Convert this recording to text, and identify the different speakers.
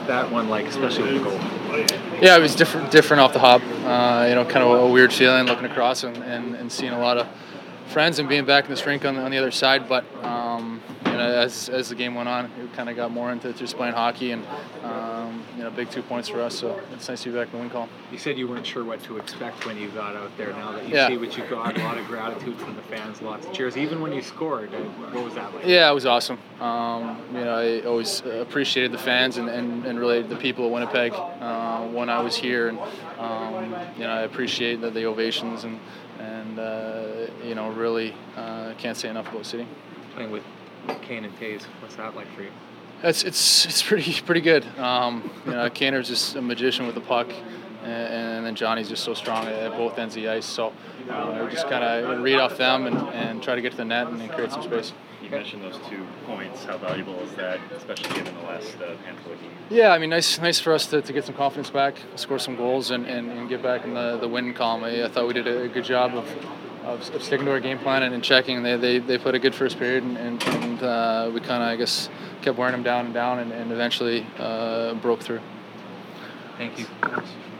Speaker 1: that one like, especially with the goal?
Speaker 2: Yeah, it was different off the hop. Kind of a weird feeling looking across and seeing a lot of friends and being back in the rink on the other side. But as the game went on, we kind of got more into just playing hockey and big 2 points for us. So it's nice to be back in the win column.
Speaker 1: You said you weren't sure what to expect when you got out there. Now that you see what you got, a lot of gratitude from the fans, lots of cheers. Even when you scored, what was that like?
Speaker 2: Yeah, it was awesome. I always appreciated the fans and really the people of Winnipeg when I was here, and I appreciate the ovations and really can't say enough about the city.
Speaker 1: Playing with Kane and Toews, what's that like for you?
Speaker 2: It's pretty good. Kaner's just a magician with the puck, and then Johnny's just so strong at both ends of the ice. So we just kind of read off them and try to get to the net and create some space.
Speaker 3: You mentioned those 2 points. How valuable is that, especially given the last handful of games?
Speaker 2: Yeah, I mean, nice for us to get some confidence back, score some goals, and get back in the win column. I thought we did a good job of sticking to our game plan and checking. They played a good first period, and we kind of, I guess, kept wearing them down and eventually broke through.
Speaker 1: Thank you.